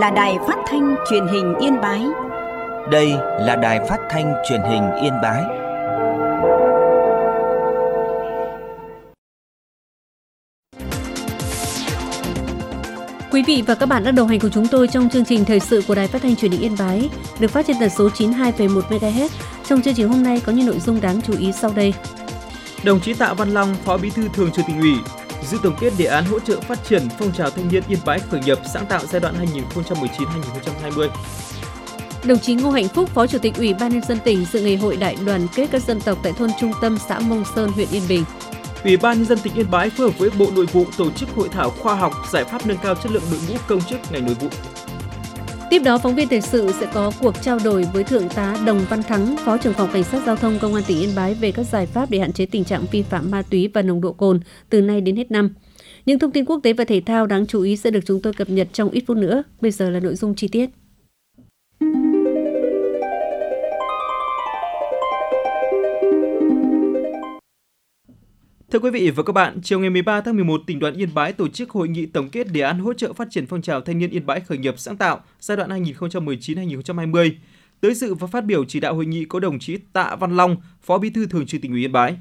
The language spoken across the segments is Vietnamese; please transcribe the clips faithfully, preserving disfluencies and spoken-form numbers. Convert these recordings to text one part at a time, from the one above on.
là Đài Phát thanh Truyền hình Yên Bái. Đây là Đài Phát thanh Truyền hình Yên Bái. Quý vị và các bạn đã đồng hành cùng chúng tôi trong chương trình thời sự của Đài Phát thanh Truyền hình Yên Bái, được phát trên tần số chín mươi hai phẩy một mê ga héc. Trong chương trình hôm nay có những nội dung đáng chú ý sau đây. Đồng chí Tạ Văn Long, Phó Bí thư Thường trực Tỉnh ủy, dự tổng kết đề án hỗ trợ phát triển phong trào thanh niên Yên Bái khởi nghiệp sáng tạo giai đoạn hai nghìn không trăm mười chín đến hai nghìn không trăm hai mươi. Đồng chí Ngô Hạnh Phúc, Phó Chủ tịch Ủy ban Nhân dân tỉnh dự ngày hội đại đoàn kết các dân tộc tại thôn Trung Tâm, xã Mông Sơn, huyện Yên Bình. Ủy ban Nhân dân tỉnh Yên Bái phối hợp với Bộ Nội vụ tổ chức hội thảo khoa học giải pháp nâng cao chất lượng đội ngũ công chức ngành nội vụ. Tiếp đó, phóng viên thời sự sẽ có cuộc trao đổi với Thượng tá Đồng Văn Thắng, Phó trưởng phòng Cảnh sát Giao thông Công an tỉnh Yên Bái về các giải pháp để hạn chế tình trạng vi phạm ma túy và nồng độ cồn từ nay đến hết năm. Những thông tin quốc tế và thể thao đáng chú ý sẽ được chúng tôi cập nhật trong ít phút nữa. Bây giờ là nội dung chi tiết. Thưa quý vị và các bạn, chiều ngày mười ba tháng mười một, tỉnh đoàn Yên Bái tổ chức hội nghị tổng kết đề án hỗ trợ phát triển phong trào thanh niên Yên Bái khởi nghiệp sáng tạo giai đoạn hai nghìn không trăm mười chín đến hai nghìn không trăm hai mươi. Tới dự và phát biểu chỉ đạo hội nghị có đồng chí Tạ Văn Long, Phó Bí thư Thường trực Tỉnh ủy Yên Bái.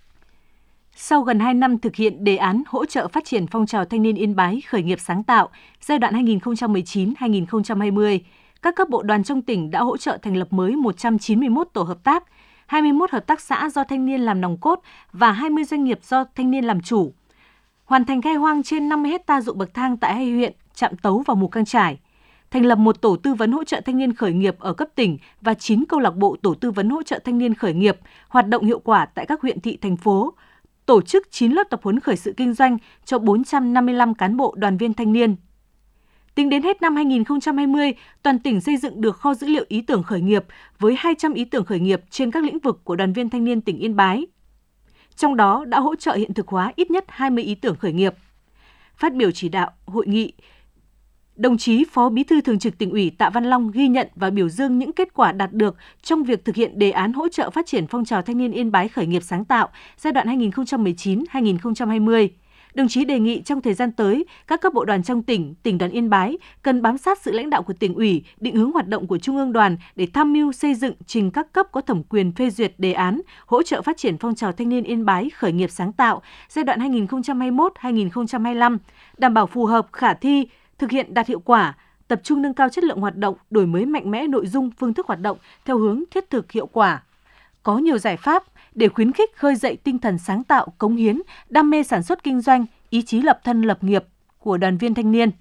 Sau gần hai năm thực hiện đề án hỗ trợ phát triển phong trào thanh niên Yên Bái khởi nghiệp sáng tạo giai đoạn hai nghìn không trăm mười chín đến hai nghìn không trăm hai mươi, các cấp bộ đoàn trong tỉnh đã hỗ trợ thành lập mới một trăm chín mươi mốt tổ hợp tác, hai mươi mốt hợp tác xã do thanh niên làm nòng cốt và hai mươi doanh nghiệp do thanh niên làm chủ. Hoàn thành khai hoang trên năm mươi héc ta ruộng bậc thang tại hai huyện Trạm Tấu và Mù Cang Chải. Thành lập một tổ tư vấn hỗ trợ thanh niên khởi nghiệp ở cấp tỉnh và chín câu lạc bộ tổ tư vấn hỗ trợ thanh niên khởi nghiệp hoạt động hiệu quả tại các huyện thị thành phố. Tổ chức chín lớp tập huấn khởi sự kinh doanh cho bốn trăm năm mươi lăm cán bộ đoàn viên thanh niên. Tính đến hết năm hai nghìn không trăm hai mươi, toàn tỉnh xây dựng được kho dữ liệu ý tưởng khởi nghiệp với hai trăm ý tưởng khởi nghiệp trên các lĩnh vực của đoàn viên thanh niên tỉnh Yên Bái. Trong đó đã hỗ trợ hiện thực hóa ít nhất hai mươi ý tưởng khởi nghiệp. Phát biểu chỉ đạo hội nghị, đồng chí Phó Bí thư Thường trực Tỉnh ủy Tạ Văn Long ghi nhận và biểu dương những kết quả đạt được trong việc thực hiện đề án hỗ trợ phát triển phong trào thanh niên Yên Bái khởi nghiệp sáng tạo giai đoạn hai nghìn không trăm mười chín đến hai nghìn không trăm hai mươi. Đồng chí đề nghị trong thời gian tới, các cấp bộ đoàn trong tỉnh, tỉnh đoàn Yên Bái cần bám sát sự lãnh đạo của Tỉnh ủy, định hướng hoạt động của Trung ương Đoàn để tham mưu xây dựng trình các cấp có thẩm quyền phê duyệt đề án hỗ trợ phát triển phong trào thanh niên Yên Bái khởi nghiệp sáng tạo giai đoạn hai nghìn không trăm hai mươi mốt đến hai nghìn không trăm hai mươi lăm, đảm bảo phù hợp, khả thi, thực hiện đạt hiệu quả, tập trung nâng cao chất lượng hoạt động, đổi mới mạnh mẽ nội dung, phương thức hoạt động theo hướng thiết thực hiệu quả. Có nhiều giải pháp để khuyến khích khơi dậy tinh thần sáng tạo, cống hiến, đam mê sản xuất kinh doanh, ý chí lập thân lập nghiệp của đoàn viên thanh niên.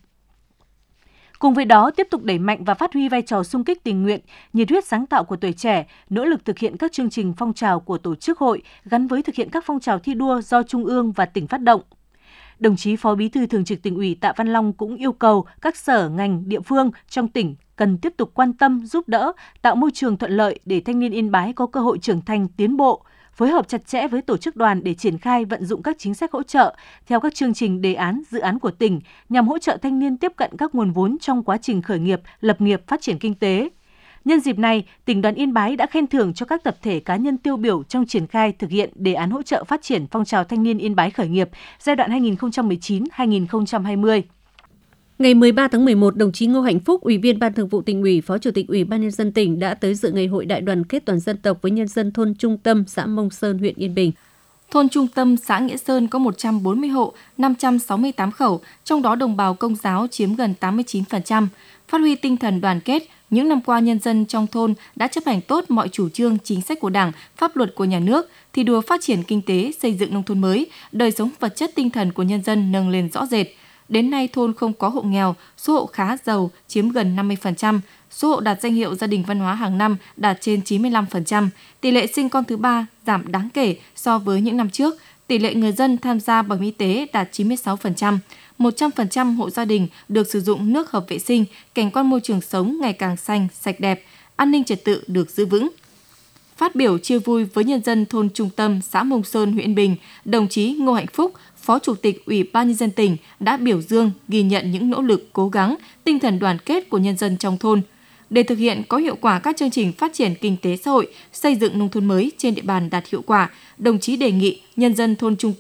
Cùng với đó, tiếp tục đẩy mạnh và phát huy vai trò xung kích tình nguyện, nhiệt huyết sáng tạo của tuổi trẻ, nỗ lực thực hiện các chương trình phong trào của tổ chức hội gắn với thực hiện các phong trào thi đua do Trung ương và tỉnh phát động. Đồng chí Phó Bí thư Thường trực Tỉnh ủy Tạ Văn Long cũng yêu cầu các sở, ngành, địa phương trong tỉnh cần tiếp tục quan tâm, giúp đỡ, tạo môi trường thuận lợi để thanh niên Yên Bái có cơ hội trưởng thành, tiến bộ, phối hợp chặt chẽ với tổ chức đoàn để triển khai vận dụng các chính sách hỗ trợ theo các chương trình, đề án, dự án của tỉnh nhằm hỗ trợ thanh niên tiếp cận các nguồn vốn trong quá trình khởi nghiệp, lập nghiệp, phát triển kinh tế. Nhân dịp này, tỉnh đoàn Yên Bái đã khen thưởng cho các tập thể cá nhân tiêu biểu trong triển khai thực hiện đề án hỗ trợ phát triển phong trào thanh niên Yên Bái khởi nghiệp giai đoạn hai nghìn không trăm mười chín đến hai nghìn không trăm hai mươi. Ngày mười ba tháng mười một, đồng chí Ngô Hạnh Phúc, Ủy viên Ban Thường vụ Tỉnh ủy, Phó Chủ tịch Ủy ban Nhân dân tỉnh đã tới dự ngày hội đại đoàn kết toàn dân tộc với nhân dân thôn Trung Tâm, xã Mông Sơn, huyện Yên Bình. Thôn Trung Tâm, xã Nghĩa Sơn có một trăm bốn mươi hộ, năm trăm sáu mươi tám khẩu, trong đó đồng bào Công giáo chiếm gần tám mươi chín phần trăm. Phát huy tinh thần đoàn kết, những năm qua nhân dân trong thôn đã chấp hành tốt mọi chủ trương, chính sách của Đảng, pháp luật của nhà nước, thi đua phát triển kinh tế, xây dựng nông thôn mới, đời sống vật chất tinh thần của nhân dân nâng lên rõ rệt. Đến nay thôn không có hộ nghèo, số hộ khá giàu chiếm gần năm mươi phần trăm, số hộ đạt danh hiệu gia đình văn hóa hàng năm đạt trên chín mươi lăm phần trăm, tỷ lệ sinh con thứ ba giảm đáng kể so với những năm trước, tỷ lệ người dân tham gia bảo hiểm y tế đạt chín mươi sáu phần trăm, một trăm phần trăm hộ gia đình được sử dụng nước hợp vệ sinh, cảnh quan môi trường sống ngày càng xanh, sạch đẹp, an ninh trật tự được giữ vững. Phát biểu chia vui với nhân dân thôn Trung Tâm, xã Mông Sơn, huyện Yên Bình, đồng chí Ngô Hạnh Phúc, Phó Chủ tịch Ủy ban Nhân dân tỉnh đã biểu dương, ghi nhận những nỗ lực, cố gắng, tinh thần đoàn kết của nhân dân trong thôn. Để thực hiện có hiệu quả các chương trình phát triển kinh tế xã hội, xây dựng nông thôn mới trên địa bàn đạt hiệu quả, đồng chí đề nghị nhân dân thôn Trung Tâm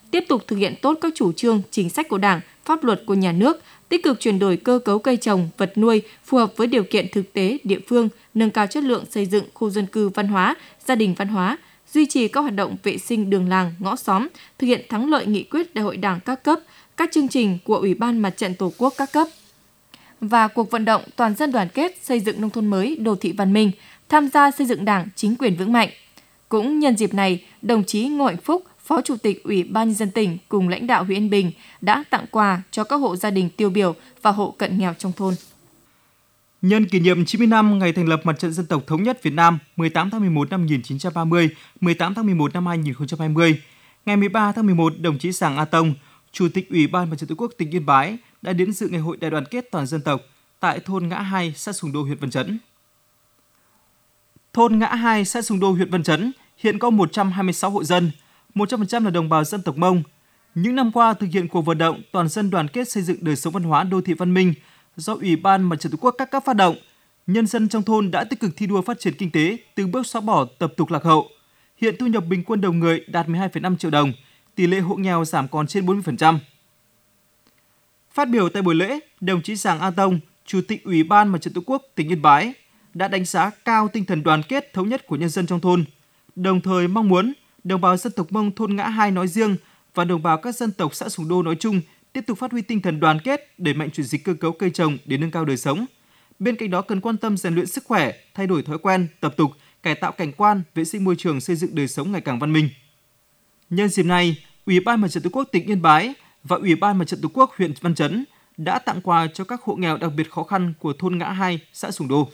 tiếp tục thực hiện tốt các chủ trương, chính sách của Đảng, pháp luật của nhà nước, tích cực chuyển đổi cơ cấu cây trồng, vật nuôi phù hợp với điều kiện thực tế địa phương, nâng cao chất lượng xây dựng khu dân cư văn hóa, gia đình văn hóa, duy trì các hoạt động vệ sinh đường làng, ngõ xóm, thực hiện thắng lợi nghị quyết Đại hội Đảng các cấp, các chương trình của Ủy ban Mặt trận Tổ quốc các cấp. Và cuộc vận động toàn dân đoàn kết xây dựng nông thôn mới, đô thị văn minh, tham gia xây dựng Đảng, chính quyền vững mạnh. Cũng nhân dịp này, đồng chí Ngô Hạnh Phúc, Phó Chủ tịch Ủy ban Nhân dân tỉnh cùng lãnh đạo huyện Yên Bình đã tặng quà cho các hộ gia đình tiêu biểu và hộ cận nghèo trong thôn. Nhân kỷ niệm chín mươi năm ngày thành lập Mặt trận Dân tộc Thống nhất Việt Nam mười tám tháng mười một năm một nghìn chín trăm ba mươi, mười tám tháng mười một năm hai nghìn không trăm hai mươi, ngày mười ba tháng mười một, đồng chí Giàng A Tông, Chủ tịch Ủy ban Mặt trận Tổ quốc tỉnh Yên Bái đã đến dự ngày hội đại đoàn kết toàn dân tộc tại thôn Ngã Hai, xã Sùng Đô, huyện Văn Chấn. Thôn Ngã Hai, xã Sùng Đô, huyện Văn Chấn hiện có một trăm hai mươi sáu hộ dân, một trăm phần trăm là đồng bào dân tộc Mông. Những năm qua thực hiện cuộc vận động toàn dân đoàn kết xây dựng đời sống văn hóa đô thị văn minh do Ủy ban Mặt trận Tổ quốc các cấp phát động, nhân dân trong thôn đã tích cực thi đua phát triển kinh tế, từng bước xóa bỏ tập tục lạc hậu. Hiện thu nhập bình quân đầu người đạt mười hai phẩy năm triệu đồng, tỷ lệ hộ nghèo giảm còn trên bốn mươi phần trăm. Phát biểu tại buổi lễ, đồng chí Giàng A Tông, Chủ tịch Ủy ban Mặt trận Tổ quốc tỉnh Yên Bái đã đánh giá cao tinh thần đoàn kết thống nhất của nhân dân trong thôn, đồng thời mong muốn đồng bào dân tộc Mông thôn Ngã Hai nói riêng và đồng bào các dân tộc xã Sùng Đô nói chung tiếp tục phát huy tinh thần đoàn kết, đẩy mạnh chuyển dịch cơ cấu cây trồng để nâng cao đời sống. Bên cạnh đó cần quan tâm rèn luyện sức khỏe, thay đổi thói quen, tập tục, cải tạo cảnh quan, vệ sinh môi trường, xây dựng đời sống ngày càng văn minh. Nhân dịp này, Ủy ban Mặt trận Tổ quốc tỉnh Yên Bái và Ủy ban Mặt trận Tổ quốc huyện Văn Chấn đã tặng quà cho các hộ nghèo đặc biệt khó khăn của thôn Ngã Hai, xã Sùng Đô.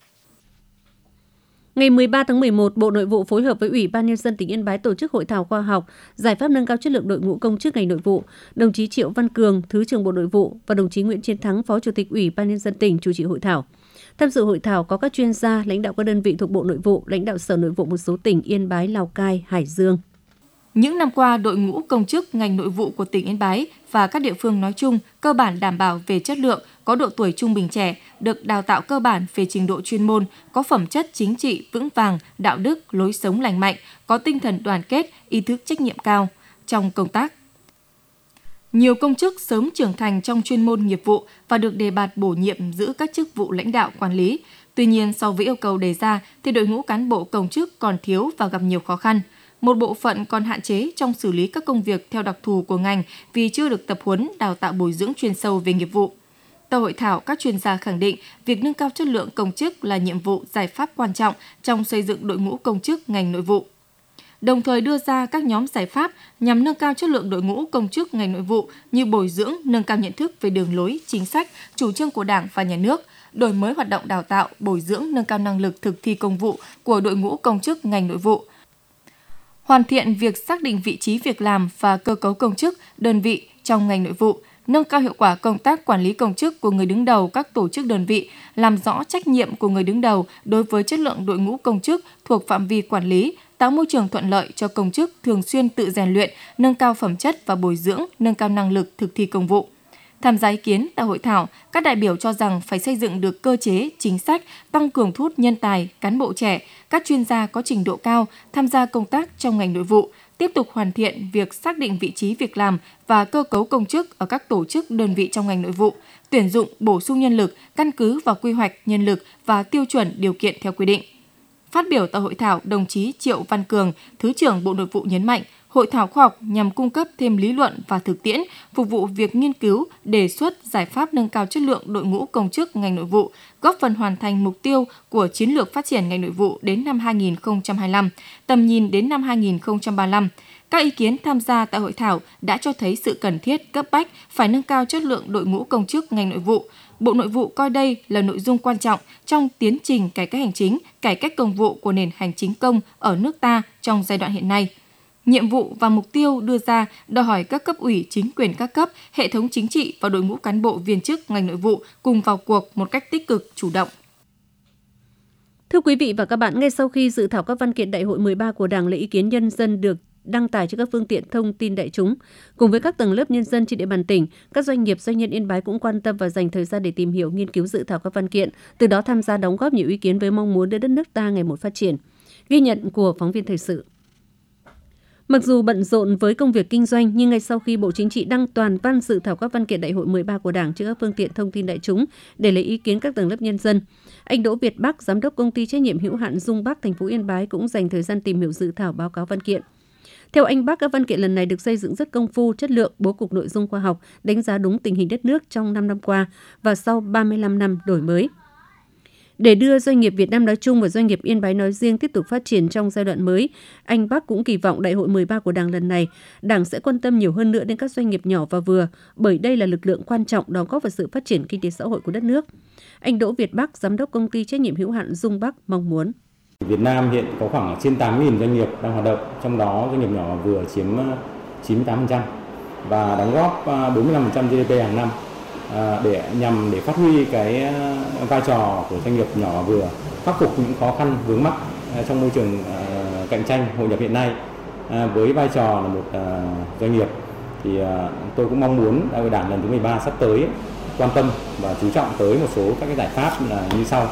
Ngày mười ba tháng mười một, Bộ Nội vụ phối hợp với Ủy ban Nhân dân tỉnh Yên Bái tổ chức hội thảo khoa học giải pháp nâng cao chất lượng đội ngũ công chức ngành nội vụ. Đồng chí Triệu Văn Cường, Thứ trưởng Bộ Nội vụ và đồng chí Nguyễn Chiến Thắng, Phó Chủ tịch Ủy ban Nhân dân tỉnh chủ trì hội thảo. Tham dự hội thảo có các chuyên gia, lãnh đạo các đơn vị thuộc Bộ Nội vụ, lãnh đạo Sở Nội vụ một số tỉnh Yên Bái, Lào Cai, Hải Dương. Những năm qua, đội ngũ công chức ngành nội vụ của tỉnh Yên Bái và các địa phương nói chung cơ bản đảm bảo về chất lượng, có độ tuổi trung bình trẻ, được đào tạo cơ bản về trình độ chuyên môn, có phẩm chất chính trị vững vàng, đạo đức, lối sống lành mạnh, có tinh thần đoàn kết, ý thức trách nhiệm cao trong công tác. Nhiều công chức sớm trưởng thành trong chuyên môn nghiệp vụ và được đề bạt bổ nhiệm giữ các chức vụ lãnh đạo quản lý. Tuy nhiên, so với yêu cầu đề ra thì đội ngũ cán bộ công chức còn thiếu và gặp nhiều khó khăn. Một bộ phận còn hạn chế trong xử lý các công việc theo đặc thù của ngành vì chưa được tập huấn, đào tạo bồi dưỡng chuyên sâu về nghiệp vụ. Tại hội thảo, các chuyên gia khẳng định việc nâng cao chất lượng công chức là nhiệm vụ giải pháp quan trọng trong xây dựng đội ngũ công chức ngành nội vụ. Đồng thời đưa ra các nhóm giải pháp nhằm nâng cao chất lượng đội ngũ công chức ngành nội vụ như bồi dưỡng, nâng cao nhận thức về đường lối, chính sách, chủ trương của Đảng và Nhà nước, đổi mới hoạt động đào tạo, bồi dưỡng, nâng cao năng lực thực thi công vụ của đội ngũ công chức ngành nội vụ. Hoàn thiện việc xác định vị trí việc làm và cơ cấu công chức, đơn vị trong ngành nội vụ, nâng cao hiệu quả công tác quản lý công chức của người đứng đầu các tổ chức đơn vị, làm rõ trách nhiệm của người đứng đầu đối với chất lượng đội ngũ công chức thuộc phạm vi quản lý, tạo môi trường thuận lợi cho công chức thường xuyên tự rèn luyện, nâng cao phẩm chất và bồi dưỡng, nâng cao năng lực thực thi công vụ. Tham gia ý kiến tại hội thảo, các đại biểu cho rằng phải xây dựng được cơ chế, chính sách, tăng cường thu hút nhân tài, cán bộ trẻ, các chuyên gia có trình độ cao tham gia công tác trong ngành nội vụ, tiếp tục hoàn thiện việc xác định vị trí việc làm và cơ cấu công chức ở các tổ chức đơn vị trong ngành nội vụ, tuyển dụng, bổ sung nhân lực, căn cứ vào quy hoạch nhân lực và tiêu chuẩn điều kiện theo quy định. Phát biểu tại hội thảo, đồng chí Triệu Văn Cường, Thứ trưởng Bộ Nội vụ nhấn mạnh, hội thảo khoa học nhằm cung cấp thêm lý luận và thực tiễn, phục vụ việc nghiên cứu, đề xuất giải pháp nâng cao chất lượng đội ngũ công chức ngành nội vụ, góp phần hoàn thành mục tiêu của chiến lược phát triển ngành nội vụ đến năm hai nghìn không trăm hai mươi lăm, tầm nhìn đến năm hai nghìn không trăm ba mươi lăm. Các ý kiến tham gia tại hội thảo đã cho thấy sự cần thiết, cấp bách phải nâng cao chất lượng đội ngũ công chức ngành nội vụ. Bộ Nội vụ coi đây là nội dung quan trọng trong tiến trình cải cách hành chính, cải cách công vụ của nền hành chính công ở nước ta trong giai đoạn hiện nay. Nhiệm vụ và mục tiêu đưa ra đòi hỏi các cấp ủy chính quyền các cấp, hệ thống chính trị và đội ngũ cán bộ viên chức ngành nội vụ cùng vào cuộc một cách tích cực, chủ động. Thưa quý vị và các bạn, ngay sau khi dự thảo các văn kiện Đại hội mười ba của Đảng lấy ý kiến nhân dân được đăng tải trên các phương tiện thông tin đại chúng, cùng với các tầng lớp nhân dân trên địa bàn tỉnh, các doanh nghiệp doanh nhân Yên Bái cũng quan tâm và dành thời gian để tìm hiểu, nghiên cứu dự thảo các văn kiện, từ đó tham gia đóng góp nhiều ý kiến với mong muốn đưa đất nước ta ngày một phát triển. Ghi nhận của phóng viên thời sự. Mặc dù bận rộn với công việc kinh doanh, nhưng ngay sau khi Bộ Chính trị đăng toàn văn dự thảo các văn kiện Đại hội mười ba của Đảng trên các phương tiện thông tin đại chúng để lấy ý kiến các tầng lớp nhân dân, anh Đỗ Việt Bắc, giám đốc công ty trách nhiệm hữu hạn Dung Bắc thành phố Yên Bái cũng dành thời gian tìm hiểu dự thảo báo cáo văn kiện. Theo anh Bắc, các văn kiện lần này được xây dựng rất công phu, chất lượng, bố cục nội dung khoa học, đánh giá đúng tình hình đất nước trong năm năm qua và sau ba mươi lăm năm đổi mới. Để đưa doanh nghiệp Việt Nam nói chung và doanh nghiệp Yên Bái nói riêng tiếp tục phát triển trong giai đoạn mới, anh Bắc cũng kỳ vọng Đại hội mười ba của Đảng lần này, Đảng sẽ quan tâm nhiều hơn nữa đến các doanh nghiệp nhỏ và vừa, bởi đây là lực lượng quan trọng đóng góp vào sự phát triển kinh tế xã hội của đất nước. Anh Đỗ Việt Bắc, giám đốc công ty trách nhiệm hữu hạn Dung Bắc mong muốn. Việt Nam hiện có khoảng trên tám nghìn doanh nghiệp đang hoạt động, trong đó doanh nghiệp nhỏ và vừa chiếm chín mươi tám phần trăm và đóng góp bốn mươi lăm phần trăm giê đê pê hàng năm. Để nhằm để phát huy cái vai trò của doanh nghiệp nhỏ và vừa, khắc phục những khó khăn vướng mắc trong môi trường cạnh tranh hội nhập hiện nay, với vai trò là một doanh nghiệp thì tôi cũng mong muốn Đại hội Đảng lần thứ mười ba sắp tới quan tâm và chú trọng tới một số các cái giải pháp là như sau.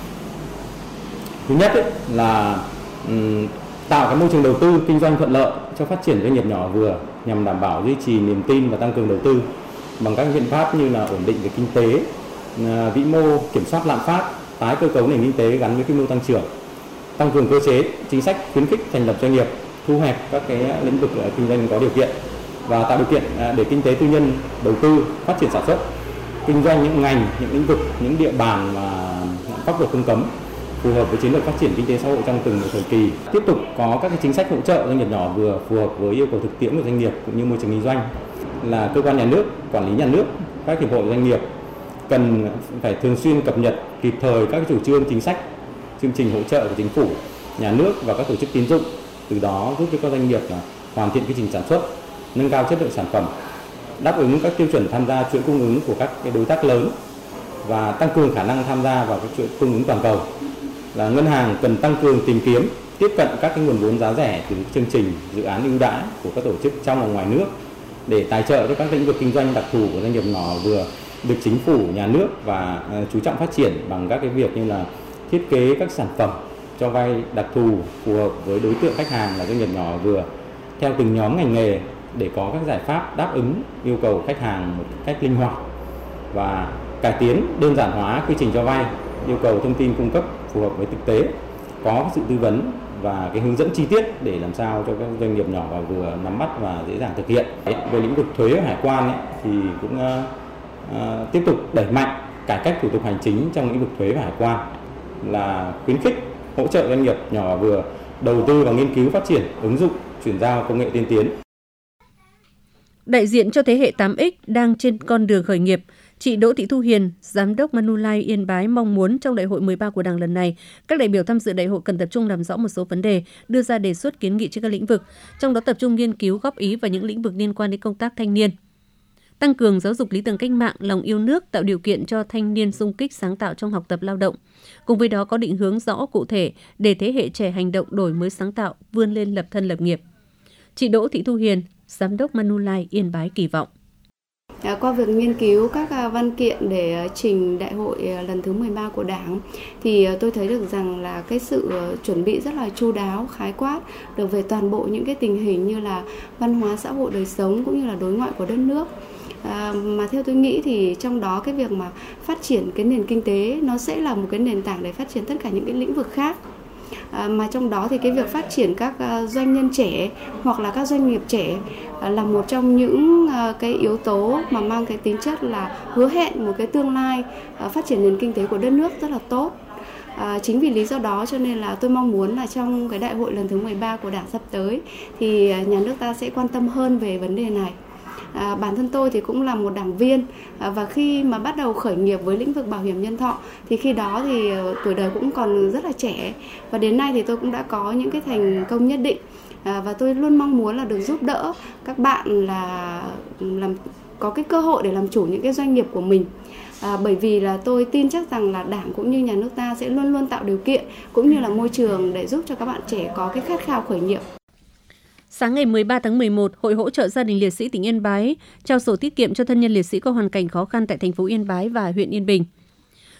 Thứ nhất ấy, là um, tạo cái môi trường đầu tư kinh doanh thuận lợi cho phát triển doanh nghiệp nhỏ và vừa nhằm đảm bảo duy trì niềm tin và tăng cường đầu tư bằng các biện pháp như là ổn định về kinh tế, vĩ mô, kiểm soát lạm phát, tái cơ cấu nền kinh tế gắn với quy mô tăng trưởng, tăng cường cơ chế, chính sách khuyến khích thành lập doanh nghiệp, thu hẹp các cái lĩnh vực kinh doanh có điều kiện và tạo điều kiện để kinh tế tư nhân đầu tư phát triển sản xuất, kinh doanh những ngành, những lĩnh vực, những địa bàn mà pháp luật không cấm, phù hợp với chiến lược phát triển kinh tế xã hội trong từng thời kỳ. Tiếp tục có các cái chính sách hỗ trợ doanh nghiệp nhỏ vừa phù hợp với yêu cầu thực tiễn của doanh nghiệp cũng như môi trường kinh doanh. Là cơ quan nhà nước, quản lý nhà nước, các hiệp hội doanh nghiệp cần phải thường xuyên cập nhật kịp thời các chủ trương chính sách, chương trình hỗ trợ của chính phủ, nhà nước và các tổ chức tín dụng, từ đó giúp cho các doanh nghiệp hoàn thiện quy trình sản xuất, nâng cao chất lượng sản phẩm, đáp ứng các tiêu chuẩn tham gia chuỗi cung ứng của các cái đối tác lớn và tăng cường khả năng tham gia vào các chuỗi cung ứng toàn cầu. Là ngân hàng cần tăng cường tìm kiếm, tiếp cận các cái nguồn vốn giá rẻ từ chương trình, dự án ưu đãi của các tổ chức trong và ngoài nước để tài trợ cho các lĩnh vực kinh doanh đặc thù của doanh nghiệp nhỏ vừa được chính phủ, nhà nước và uh, chú trọng phát triển bằng các cái việc như là thiết kế các sản phẩm cho vay đặc thù phù hợp với đối tượng khách hàng là doanh nghiệp nhỏ vừa theo từng nhóm ngành nghề để có các giải pháp đáp ứng yêu cầu khách hàng một cách linh hoạt và cải tiến, đơn giản hóa quy trình cho vay, yêu cầu thông tin cung cấp phù hợp với thực tế, có sự tư vấn và cái hướng dẫn chi tiết để làm sao cho các doanh nghiệp nhỏ và vừa nắm bắt và dễ dàng thực hiện. Về lĩnh vực thuế và hải quan ấy, thì cũng uh, uh, tiếp tục đẩy mạnh cải cách thủ tục hành chính trong lĩnh vực thuế và hải quan, là khuyến khích hỗ trợ doanh nghiệp nhỏ và vừa đầu tư vào nghiên cứu phát triển, ứng dụng, chuyển giao công nghệ tiên tiến. Đại diện cho thế hệ tám ích đang trên con đường khởi nghiệp, chị Đỗ Thị Thu Hiền, Giám đốc Manulife Yên Bái mong muốn trong Đại hội mười ba của Đảng lần này, các đại biểu tham dự đại hội cần tập trung làm rõ một số vấn đề, đưa ra đề xuất kiến nghị trên các lĩnh vực, trong đó tập trung nghiên cứu góp ý vào những lĩnh vực liên quan đến công tác thanh niên. Tăng cường giáo dục lý tưởng cách mạng, lòng yêu nước, tạo điều kiện cho thanh niên xung kích sáng tạo trong học tập lao động. Cùng với đó có định hướng rõ cụ thể để thế hệ trẻ hành động đổi mới sáng tạo, vươn lên lập thân lập nghiệp. Chị Đỗ Thị Thu Hiền, Giám đốc Manulife Yên Bái kỳ vọng. Qua việc nghiên cứu các văn kiện để trình đại hội lần thứ mười ba của Đảng thì tôi thấy được rằng là cái sự chuẩn bị rất là chu đáo, khái quát được về toàn bộ những cái tình hình như là văn hóa xã hội đời sống cũng như là đối ngoại của đất nước. À, mà theo tôi nghĩ thì trong đó cái việc mà phát triển cái nền kinh tế nó sẽ là một cái nền tảng để phát triển tất cả những cái lĩnh vực khác. À, mà trong đó thì cái việc phát triển các uh, doanh nhân trẻ hoặc là các doanh nghiệp trẻ uh, là một trong những uh, cái yếu tố mà mang cái tính chất là hứa hẹn một cái tương lai uh, phát triển nền kinh tế của đất nước rất là tốt. À, chính vì lý do đó cho nên là tôi mong muốn là trong cái đại hội lần thứ mười ba của Đảng sắp tới thì uh, nhà nước ta sẽ quan tâm hơn về vấn đề này. À, bản thân tôi thì cũng là một đảng viên à, và khi mà bắt đầu khởi nghiệp với lĩnh vực bảo hiểm nhân thọ thì khi đó thì uh, tuổi đời cũng còn rất là trẻ và đến nay thì tôi cũng đã có những cái thành công nhất định à, và tôi luôn mong muốn là được giúp đỡ các bạn là làm có cái cơ hội để làm chủ những cái doanh nghiệp của mình. À, bởi vì là tôi tin chắc rằng là Đảng cũng như nhà nước ta sẽ luôn luôn tạo điều kiện cũng như là môi trường để giúp cho các bạn trẻ có cái khát khao khởi nghiệp. Sáng ngày mười ba tháng mười một, Hội hỗ trợ gia đình liệt sĩ tỉnh Yên Bái trao sổ tiết kiệm cho thân nhân liệt sĩ có hoàn cảnh khó khăn tại thành phố Yên Bái và huyện Yên Bình.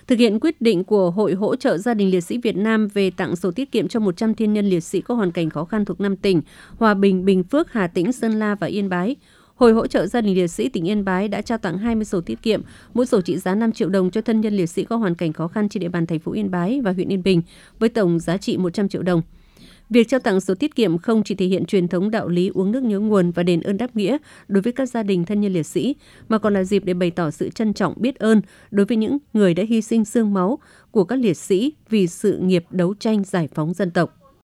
Thực hiện quyết định của Hội hỗ trợ gia đình liệt sĩ Việt Nam về tặng sổ tiết kiệm cho một trăm thiên nhân liệt sĩ có hoàn cảnh khó khăn thuộc năm tỉnh Hòa Bình, Bình Phước, Hà Tĩnh, Sơn La và Yên Bái, Hội hỗ trợ gia đình liệt sĩ tỉnh Yên Bái đã trao tặng hai mươi sổ tiết kiệm, mỗi sổ trị giá năm triệu đồng cho thân nhân liệt sĩ có hoàn cảnh khó khăn trên địa bàn thành phố Yên Bái và huyện Yên Bình, với tổng giá trị một trăm triệu đồng. Việc trao tặng sổ tiết kiệm không chỉ thể hiện truyền thống đạo lý uống nước nhớ nguồn và đền ơn đáp nghĩa đối với các gia đình thân nhân liệt sĩ, mà còn là dịp để bày tỏ sự trân trọng biết ơn đối với những người đã hy sinh xương máu của các liệt sĩ vì sự nghiệp đấu tranh giải phóng dân tộc.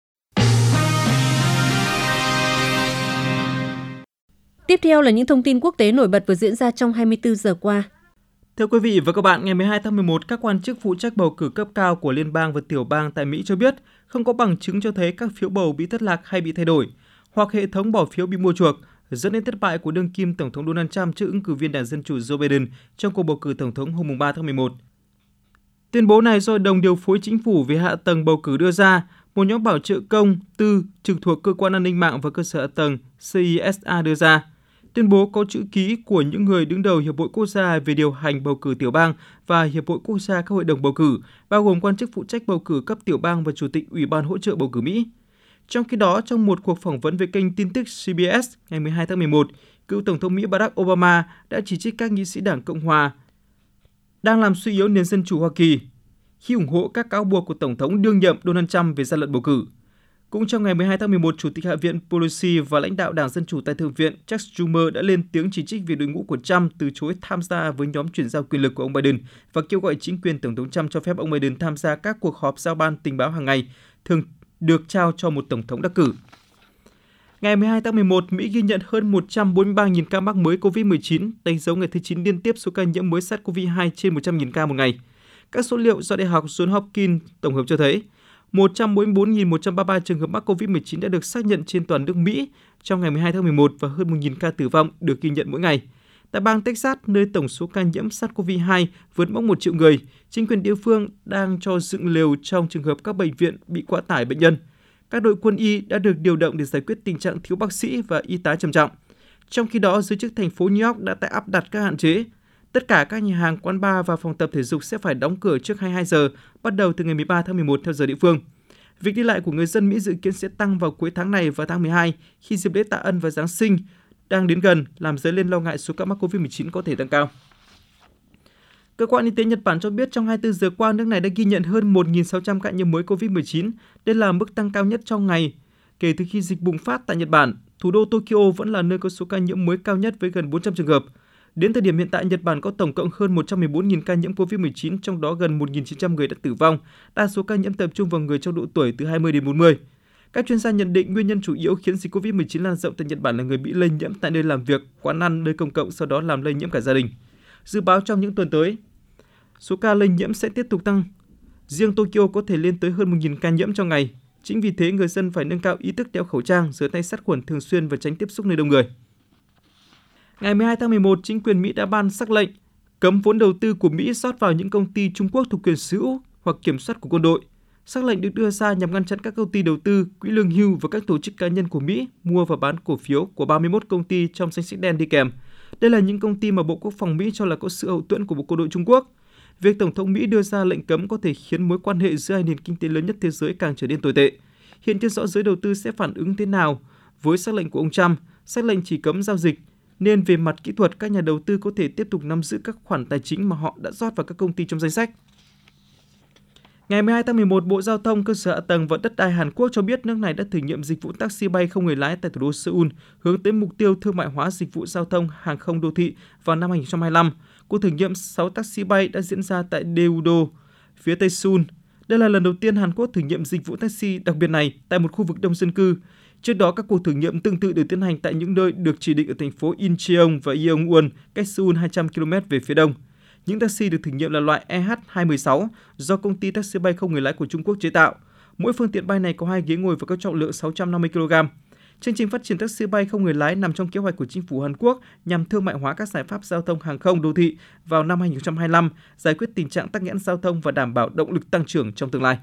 Tiếp theo là những thông tin quốc tế nổi bật vừa diễn ra trong hai mươi tư giờ qua. Thưa quý vị và các bạn, ngày mười hai tháng mười một, các quan chức phụ trách bầu cử cấp cao của liên bang và tiểu bang tại Mỹ cho biết không có bằng chứng cho thấy các phiếu bầu bị thất lạc hay bị thay đổi, hoặc hệ thống bỏ phiếu bị mua chuộc, dẫn đến thất bại của đương kim Tổng thống Donald Trump trước ứng cử viên Đảng Dân Chủ Joe Biden trong cuộc bầu cử Tổng thống hôm ba tháng mười một. Tuyên bố này do Đồng điều phối chính phủ về hạ tầng bầu cử đưa ra, một nhóm bảo trợ công, tư, trực thuộc Cơ quan An ninh mạng và Cơ sở Hạ tầng C I S A đưa ra. Tuyên bố có chữ ký của những người đứng đầu Hiệp hội Quốc gia về điều hành bầu cử tiểu bang và Hiệp hội Quốc gia các hội đồng bầu cử, bao gồm quan chức phụ trách bầu cử cấp tiểu bang và Chủ tịch Ủy ban hỗ trợ bầu cử Mỹ. Trong khi đó, trong một cuộc phỏng vấn với kênh tin tức C B S ngày mười hai tháng mười một, cựu Tổng thống Mỹ Barack Obama đã chỉ trích các nghị sĩ Đảng Cộng Hòa đang làm suy yếu nền dân chủ Hoa Kỳ khi ủng hộ các cáo buộc của Tổng thống đương nhiệm Donald Trump về gian lận bầu cử. Cũng trong ngày mười hai tháng mười một, Chủ tịch Hạ viện Pelosi và lãnh đạo Đảng Dân Chủ tại Thượng viện Chuck Schumer đã lên tiếng chỉ trích việc đội ngũ của Trump từ chối tham gia với nhóm chuyển giao quyền lực của ông Biden và kêu gọi chính quyền Tổng thống Trump cho phép ông Biden tham gia các cuộc họp giao ban tình báo hàng ngày thường được trao cho một Tổng thống đắc cử. Ngày mười hai tháng mười một, Mỹ ghi nhận hơn một trăm bốn mươi ba nghìn ca mắc mới covid mười chín, đánh dấu ngày thứ chín liên tiếp số ca nhiễm mới SARS-xê o vê hai trên một trăm nghìn ca một ngày. Các số liệu do Đại học Johns Hopkins tổng hợp cho thấy một trăm bốn mươi bốn nghìn một trăm ba mươi ba trường hợp mắc covid mười chín đã được xác nhận trên toàn nước Mỹ trong ngày mười hai tháng mười một và hơn một nghìn ca tử vong được ghi nhận mỗi ngày. Tại bang Texas, nơi tổng số ca nhiễm SARS-xê o vê hai vượt mốc một triệu người, chính quyền địa phương đang cho dựng lều trong trường hợp các bệnh viện bị quá tải bệnh nhân. Các đội quân y đã được điều động để giải quyết tình trạng thiếu bác sĩ và y tá trầm trọng. Trong khi đó, giới chức thành phố New York đã áp đặt các hạn chế. Tất cả các nhà hàng, quán bar và phòng tập thể dục sẽ phải đóng cửa trước hai mươi hai giờ, bắt đầu từ ngày mười ba tháng mười một theo giờ địa phương. Việc đi lại của người dân Mỹ dự kiến sẽ tăng vào cuối tháng này và tháng mười hai khi dịp lễ Tạ Ân và Giáng sinh đang đến gần, làm dấy lên lo ngại số ca mắc covid mười chín có thể tăng cao. Cơ quan y tế Nhật Bản cho biết trong hai mươi tư giờ qua, nước này đã ghi nhận hơn một nghìn sáu trăm ca nhiễm mới covid mười chín. Đây là mức tăng cao nhất trong ngày kể từ khi dịch bùng phát tại Nhật Bản. Thủ đô Tokyo vẫn là nơi có số ca nhiễm mới cao nhất với gần bốn trăm trường hợp. Đến thời điểm hiện tại, Nhật Bản có tổng cộng hơn một trăm mười bốn nghìn ca nhiễm covid mười chín, trong đó gần một nghìn chín trăm người đã tử vong. Đa số ca nhiễm tập trung vào người trong độ tuổi từ hai mươi đến bốn mươi. Các chuyên gia nhận định nguyên nhân chủ yếu khiến dịch covid mười chín lan rộng tại Nhật Bản là người bị lây nhiễm tại nơi làm việc, quán ăn, nơi công cộng, sau đó làm lây nhiễm cả gia đình. Dự báo trong những tuần tới, số ca lây nhiễm sẽ tiếp tục tăng. Riêng Tokyo có thể lên tới hơn một nghìn ca nhiễm trong ngày. Chính vì thế, người dân phải nâng cao ý thức đeo khẩu trang, rửa tay sát khuẩn thường xuyên và tránh tiếp xúc nơi đông người. Ngày mười hai tháng mười một, chính quyền Mỹ đã ban sắc lệnh cấm vốn đầu tư của Mỹ rót vào những công ty Trung Quốc thuộc quyền sở hữu hoặc kiểm soát của quân đội. Sắc lệnh được đưa ra nhằm ngăn chặn các công ty đầu tư, quỹ lương hưu và các tổ chức cá nhân của Mỹ mua và bán cổ phiếu của ba mươi mốt công ty trong danh sách đen đi kèm. Đây là những công ty mà Bộ Quốc phòng Mỹ cho là có sự hậu thuẫn của Bộ Quân đội Trung Quốc. Việc Tổng thống Mỹ đưa ra lệnh cấm có thể khiến mối quan hệ giữa hai nền kinh tế lớn nhất thế giới càng trở nên tồi tệ. Hiện chưa rõ giới đầu tư sẽ phản ứng thế nào với sắc lệnh của ông Trump. Sắc lệnh chỉ cấm giao dịch, nên về mặt kỹ thuật, các nhà đầu tư có thể tiếp tục nắm giữ các khoản tài chính mà họ đã rót vào các công ty trong danh sách. Ngày mười hai tháng mười một, Bộ Giao thông, Cơ sở Hạ tầng và Đất đai Hàn Quốc cho biết nước này đã thử nghiệm dịch vụ taxi bay không người lái tại thủ đô Seoul, hướng tới mục tiêu thương mại hóa dịch vụ giao thông hàng không đô thị vào năm hai nghìn không trăm hai mươi lăm. Cuộc thử nghiệm sáu taxi bay đã diễn ra tại Daewoo, phía tây Seoul. Đây là lần đầu tiên Hàn Quốc thử nghiệm dịch vụ taxi đặc biệt này tại một khu vực đông dân cư. Trước đó, các cuộc thử nghiệm tương tự được tiến hành tại những nơi được chỉ định ở thành phố Incheon và Yeongwon, cách Seoul hai trăm ki lô mét về phía đông. Những taxi được thử nghiệm là loại E H hai một sáu do công ty taxi bay không người lái của Trung Quốc chế tạo. Mỗi phương tiện bay này có hai ghế ngồi và có trọng lượng sáu trăm năm mươi ki lô gam. Chương trình phát triển taxi bay không người lái nằm trong kế hoạch của chính phủ Hàn Quốc nhằm thương mại hóa các giải pháp giao thông hàng không đô thị vào năm hai nghìn không trăm hai mươi lăm, giải quyết tình trạng tắc nghẽn giao thông và đảm bảo động lực tăng trưởng trong tương lai.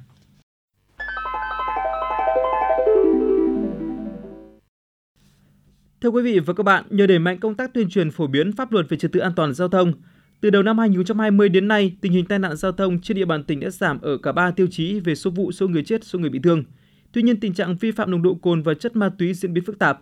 Thưa quý vị và các bạn, nhờ đẩy mạnh công tác tuyên truyền phổ biến pháp luật về trật tự an toàn giao thông, Từ đầu năm hai nghìn không trăm hai mươi đến nay, tình hình tai nạn giao thông trên địa bàn tỉnh đã giảm ở cả ba tiêu chí về số vụ, số người chết, số người bị thương. Tuy nhiên, tình trạng vi phạm nồng độ cồn và chất ma túy diễn biến phức tạp.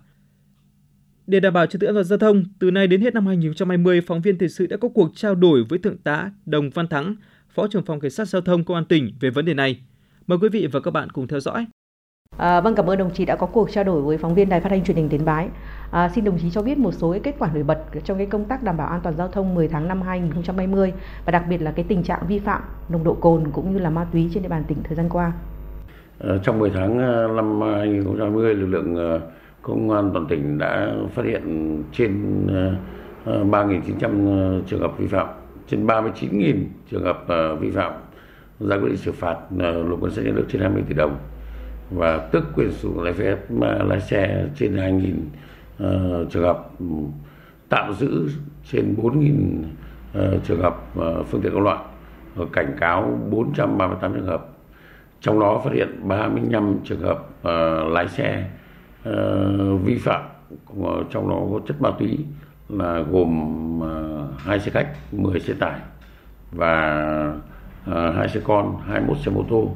Để đảm bảo trật tự an toàn giao thông, từ nay đến hết năm hai nghìn không trăm hai mươi, phóng viên thời sự đã có cuộc trao đổi với Thượng tá Đồng Văn Thắng, Phó trưởng phòng Cảnh sát giao thông Công an tỉnh về vấn đề này. Mời quý vị và các bạn cùng theo dõi. À, vâng, cảm ơn đồng chí đã có cuộc trao đổi với phóng viên Đài Phát thanh Truyền hình Yên Bái. À, xin đồng chí cho biết một số cái kết quả nổi bật trong cái công tác đảm bảo an toàn giao thông mười tháng năm hai nghìn không trăm hai mươi và đặc biệt là cái tình trạng vi phạm nồng độ cồn cũng như là ma túy trên địa bàn tỉnh thời gian qua. À, trong mười tháng năm hai nghìn không trăm hai mươi, lực lượng công an toàn tỉnh đã phát hiện trên ba nghìn chín trăm trường hợp vi phạm, trên ba mươi chín nghìn trường hợp vi phạm, ra quyết định xử phạt nộp ngân sách nhà nước trên hai mươi tỷ đồng và tước quyền sử dụng giấy phép lái xe trên hai nghìn uh, trường hợp, tạm giữ trên bốn nghìn uh, trường hợp uh, phương tiện các loại, cảnh cáo bốn trăm ba mươi tám trường hợp. Trong đó phát hiện ba mươi lăm trường hợp uh, lái xe uh, vi phạm, trong đó có chất ma túy là gồm uh, hai xe khách, mười xe tải và uh, hai xe con, hai mươi mốt xe mô tô.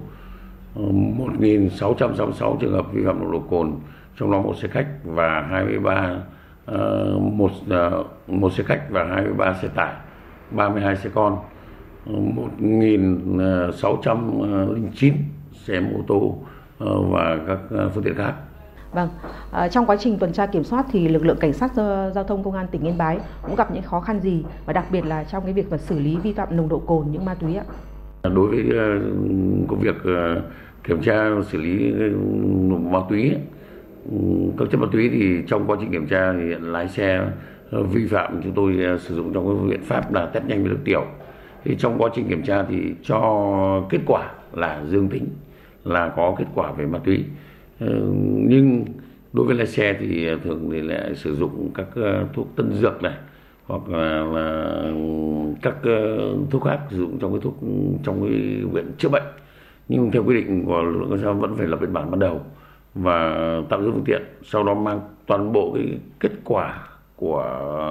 một nghìn sáu trăm sáu mươi sáu trường hợp vi phạm nồng độ cồn, trong đó một xe khách và hai mươi ba uh, một uh, một xe khách và hai mươi ba xe tải, ba mươi hai xe con, một nghìn sáu trăm lẻ chín xe mô tô uh, và các uh, phương tiện khác. Vâng, à, trong quá trình tuần tra kiểm soát thì lực lượng cảnh sát giao thông Công an tỉnh Yên Bái cũng gặp những khó khăn gì và đặc biệt là trong cái việc mà xử lý vi phạm nồng độ cồn những ma túy ạ? Đối với uh, công việc uh, kiểm tra xử lý ma túy, các chất ma túy thì trong quá trình kiểm tra thì lái xe vi phạm chúng tôi sử dụng trong cái biện pháp là test nhanh với nước tiểu. Thì trong quá trình kiểm tra thì cho kết quả là dương tính, là có kết quả về ma túy. Nhưng đối với lái xe thì thường thì lại sử dụng các thuốc tân dược này hoặc là, là các thuốc khác sử dụng trong cái thuốc trong cái viện chữa bệnh. Nhưng theo quy định của lực lượng cảnh sát vẫn phải lập biên bản ban đầu và tạm giữ phương tiện, sau đó mang toàn bộ cái kết quả của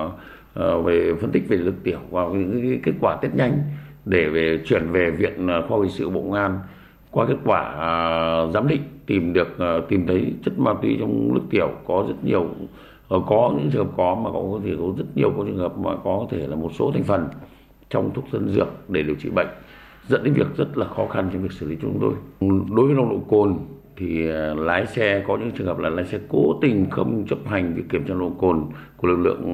uh, về phân tích về nước tiểu và những cái kết quả test nhanh để về chuyển về viện khoa học hình sự Bộ Công an. Qua kết quả uh, giám định tìm được uh, tìm thấy chất ma túy trong nước tiểu có rất nhiều, uh, có những trường hợp có mà có thể có rất nhiều có trường hợp mà có thể là một số thành phần trong thuốc tân dược để điều trị bệnh, dẫn đến việc rất là khó khăn trong việc xử lý chúng tôi. Đối với nồng độ cồn thì lái xe có những trường hợp là lái xe cố tình không chấp hành việc kiểm tra nồng độ cồn của lực lượng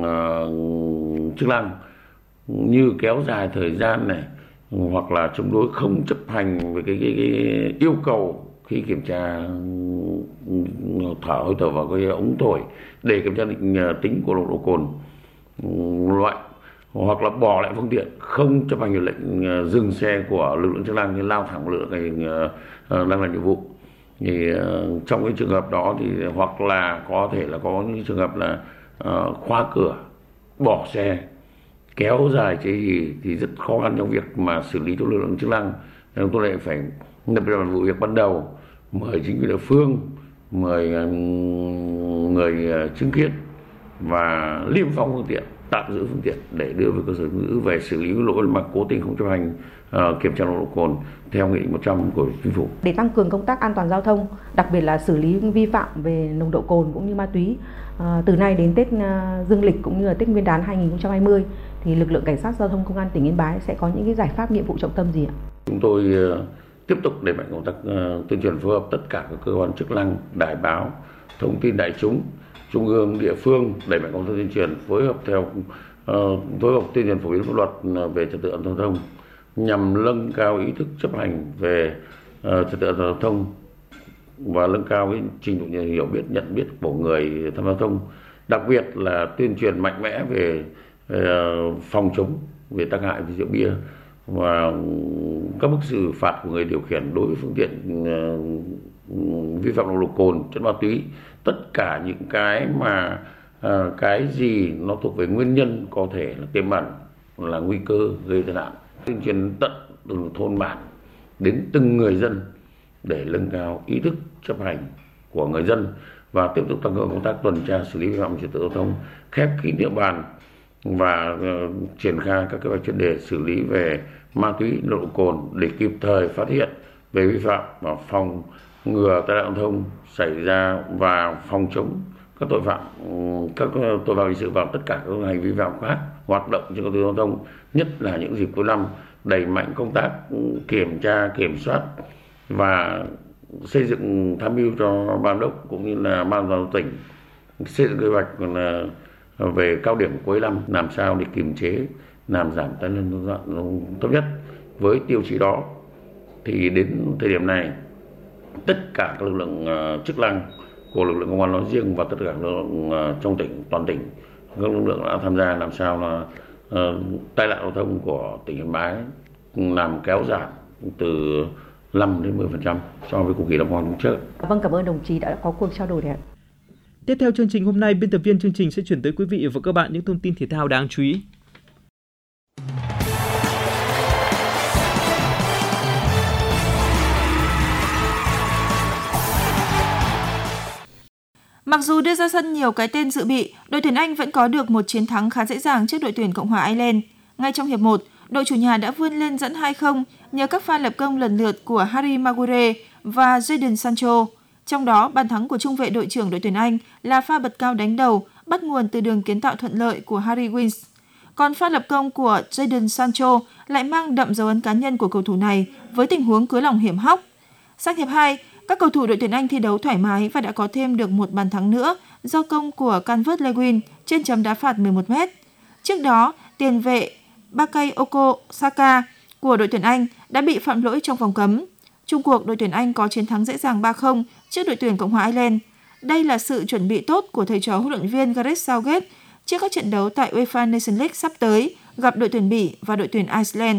uh, chức năng, như kéo dài thời gian này hoặc là chống đối không chấp hành về cái, cái, cái yêu cầu khi kiểm tra thở hơi thở vào cái ống thổi để kiểm tra định tính của nồng độ cồn loại, hoặc là bỏ lại phương tiện, không chấp hành hiệu lệnh dừng xe của lực lượng chức năng, thì lao thẳng lực lượng đang làm nhiệm vụ. Thì trong cái trường hợp đó thì hoặc là có thể là có những trường hợp là uh, khóa cửa, bỏ xe, kéo dài cái gì thì rất khó khăn trong việc mà xử lý cho lực lượng chức năng. Chúng tôi lại phải lập biên bản vụ việc ban đầu, mời chính quyền địa phương, mời người chứng kiến và niêm phong phương tiện, tạm giữ phương tiện để đưa về cơ sở giam giữ về xử lý lỗi mà cố tình không chấp hành uh, kiểm tra nồng độ cồn theo nghị định một trăm của Chính phủ. Để tăng cường công tác an toàn giao thông, đặc biệt là xử lý vi phạm về nồng độ cồn cũng như ma túy, uh, từ nay đến Tết uh, Dương lịch cũng như là Tết Nguyên đán hai nghìn không trăm hai mươi thì lực lượng cảnh sát giao thông Công an tỉnh Yên Bái sẽ có những cái giải pháp nhiệm vụ trọng tâm gì ạ? Chúng tôi uh, tiếp tục đẩy mạnh công tác uh, tuyên truyền phối hợp tất cả các cơ quan chức năng, đài báo, thông tin đại chúng, trung ương, địa phương đẩy mạnh công tác tuyên truyền, phối hợp theo uh, phối hợp tuyên truyền phổ biến pháp luật về trật tự an toàn giao thông nhằm nâng cao ý thức chấp hành về uh, trật tự an toàn giao thông và nâng cao cái trình độ hiểu biết, nhận biết của người tham gia giao thông, đặc biệt là tuyên truyền mạnh mẽ về uh, phòng chống về tác hại về rượu bia và các mức xử phạt của người điều khiển đối với phương tiện uh, vi phạm nồng độ cồn, chất ma túy, tất cả những cái mà uh, cái gì nó thuộc về nguyên nhân có thể là tiềm ẩn là nguy cơ gây tai nạn, tuyên truyền tận từ thôn bản đến từng người dân để nâng cao ý thức chấp hành của người dân và tiếp tục tăng cường công tác tuần tra xử lý vi phạm trật tự giao thông, khép kín địa bàn và uh, triển khai các kế hoạch chuyên đề xử lý về ma túy, nồng độ cồn để kịp thời phát hiện về vi phạm và phòng ngừa tai nạn giao thông xảy ra và phòng chống các tội phạm các tội phạm hình sự và tất cả các hành vi vi phạm khác hoạt động trên các tuyến giao thông, nhất là những dịp cuối năm, đẩy mạnh công tác kiểm tra kiểm soát và xây dựng tham mưu cho ban đốc cũng như là ban giám đốc tỉnh xây dựng kế hoạch là về cao điểm cuối năm làm sao để kiềm chế làm giảm tai nạn giao thông thấp nhất. Với tiêu chí đó thì đến thời điểm này tất cả các lực lượng chức năng của lực lượng công an nói riêng và tất cả lực lượng trong tỉnh, toàn tỉnh, các lực lượng đã tham gia làm sao là uh, tai nạn giao thông của tỉnh Yên Bái làm kéo giảm từ năm đến mười phần trăm so với cùng kỳ năm năm trước. Vâng, cảm ơn đồng chí đã có cuộc trao đổi này. Tiếp theo chương trình hôm nay, biên tập viên chương trình sẽ chuyển tới quý vị và các bạn những thông tin thể thao đáng chú ý. Mặc dù đưa ra sân nhiều cái tên dự bị, đội tuyển Anh vẫn có được một chiến thắng khá dễ dàng trước đội tuyển Cộng hòa Ireland. Ngay trong hiệp một, đội chủ nhà đã vươn lên dẫn hai không nhờ các pha lập công lần lượt của Harry Maguire và Jadon Sancho. Trong đó, bàn thắng của trung vệ đội trưởng đội tuyển Anh là pha bật cao đánh đầu, bắt nguồn từ đường kiến tạo thuận lợi của Harry Winks. Còn pha lập công của Jadon Sancho lại mang đậm dấu ấn cá nhân của cầu thủ này với tình huống cứa lòng hiểm hóc. Sang hiệp hai, các cầu thủ đội tuyển Anh thi đấu thoải mái và đã có thêm được một bàn thắng nữa do công của Calvert-Lewin trên chấm đá phạt mười một mét. Trước đó, tiền vệ Bakayoko Saka của đội tuyển Anh đã bị phạm lỗi trong vòng cấm. Chung cuộc, đội tuyển Anh có chiến thắng dễ dàng ba không trước đội tuyển Cộng hòa Ireland. Đây là sự chuẩn bị tốt của thầy trò huấn luyện viên Gareth Southgate trước các trận đấu tại UEFA Nations League sắp tới gặp đội tuyển Bỉ và đội tuyển Iceland.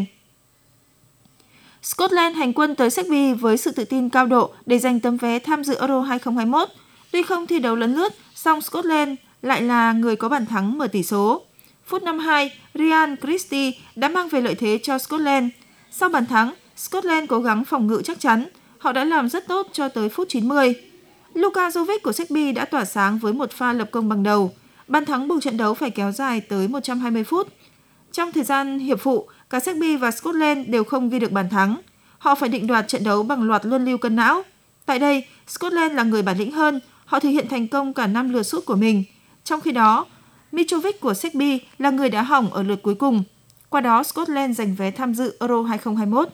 Scotland hành quân tới Séc-bi với sự tự tin cao độ để giành tấm vé tham dự Euro hai không hai mốt. Tuy không thi đấu lấn lướt, song Scotland lại là người có bàn thắng mở tỷ số. Phút năm mươi hai, Ryan Christie đã mang về lợi thế cho Scotland. Sau bàn thắng, Scotland cố gắng phòng ngự chắc chắn. Họ đã làm rất tốt cho tới phút chín mươi. Luka Jovic của Séc-bi đã tỏa sáng với một pha lập công bằng đầu. Bàn thắng buộc trận đấu phải kéo dài tới một trăm hai mươi phút. Trong thời gian hiệp phụ, cả Séc-bi và Scotland đều không ghi được bàn thắng. Họ phải định đoạt trận đấu bằng loạt luân lưu cân não. Tại đây, Scotland là người bản lĩnh hơn. Họ thực hiện thành công cả năm lượt sút của mình. Trong khi đó, Mitrovic của Séc-bi là người đá hỏng ở lượt cuối cùng. Qua đó, Scotland giành vé tham dự Euro hai không hai mốt.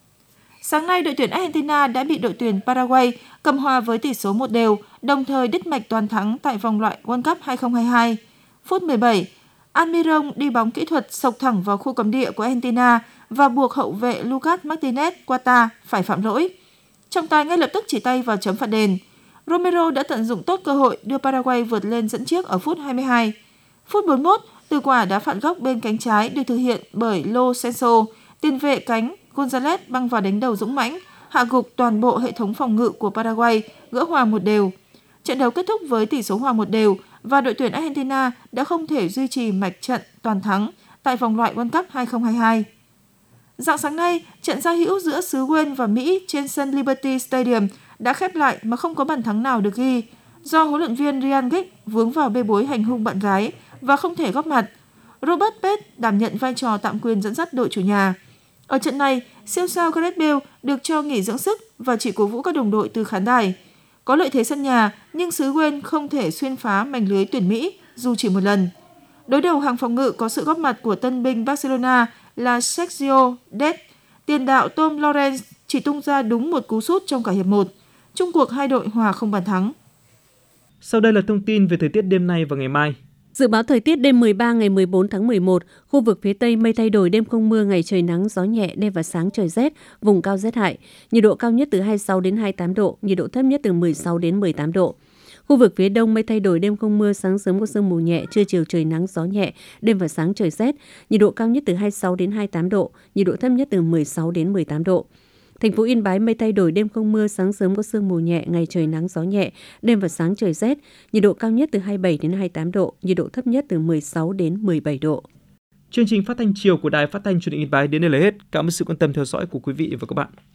Sáng nay, đội tuyển Argentina đã bị đội tuyển Paraguay cầm hòa với tỷ số một đều, đồng thời đứt mạch toàn thắng tại vòng loại World Cup hai không hai hai. Phút mười bảy, Almiron đi bóng kỹ thuật sộc thẳng vào khu cấm địa của Argentina và buộc hậu vệ Lucas Martinez Cuata phải phạm lỗi. Trọng tài ngay lập tức chỉ tay vào chấm phạt đền. Romero đã tận dụng tốt cơ hội đưa Paraguay vượt lên dẫn trước ở phút hai mươi hai. Phút bốn mươi mốt, từ quả đá phạt góc bên cánh trái được thực hiện bởi Lo Celso, tiền vệ cánh Gonzalez băng vào đánh đầu dũng mãnh, hạ gục toàn bộ hệ thống phòng ngự của Paraguay, gỡ hòa một đều. Trận đấu kết thúc với tỷ số hòa một đều và đội tuyển Argentina đã không thể duy trì mạch trận toàn thắng tại vòng loại World Cup hai không hai hai. Rạng sáng nay, trận giao hữu giữa xứ Wales và Mỹ trên sân Liberty Stadium đã khép lại mà không có bàn thắng nào được ghi, do huấn luyện viên Ryan Giggs vướng vào bê bối hành hung bạn gái và không thể góp mặt. Robert Page đảm nhận vai trò tạm quyền dẫn dắt đội chủ nhà. Ở trận này, siêu sao Gareth Bale được cho nghỉ dưỡng sức và chỉ cổ vũ các đồng đội từ khán đài. Có lợi thế sân nhà, nhưng xứ Wales không thể xuyên phá mảnh lưới tuyển Mỹ dù chỉ một lần. Đối đầu hàng phòng ngự có sự góp mặt của tân binh Barcelona là Sergio Dest. Tiền đạo Tom Lawrence chỉ tung ra đúng một cú sút trong cả hiệp một. Chung cuộc hai đội hòa không bàn thắng. Sau đây là thông tin về thời tiết đêm nay và ngày mai. Dự báo thời tiết đêm mười ba ngày mười bốn tháng mười một, khu vực phía Tây mây thay đổi, đêm không mưa, ngày trời nắng, gió nhẹ, đêm và sáng trời rét, vùng cao rét hại. Nhiệt độ cao nhất từ hai mươi sáu đến hai mươi tám độ, nhiệt độ thấp nhất từ mười sáu đến mười tám độ. Khu vực phía Đông mây thay đổi, đêm không mưa, sáng sớm có sương mù nhẹ, trưa chiều trời nắng, gió nhẹ, đêm và sáng trời rét, nhiệt độ cao nhất từ hai mươi sáu đến hai mươi tám độ, nhiệt độ thấp nhất từ mười sáu đến mười tám độ. Thành phố Yên Bái mây thay đổi, đêm không mưa, sáng sớm có sương mù nhẹ, ngày trời nắng, gió nhẹ, đêm và sáng trời rét, nhiệt độ cao nhất từ hai mươi bảy đến hai mươi tám độ, nhiệt độ thấp nhất từ mười sáu đến mười bảy độ. Chương trình phát thanh chiều của Đài Phát thanh Truyền hình Yên Bái đến đây là hết. Cảm ơn sự quan tâm theo dõi của quý vị và các bạn.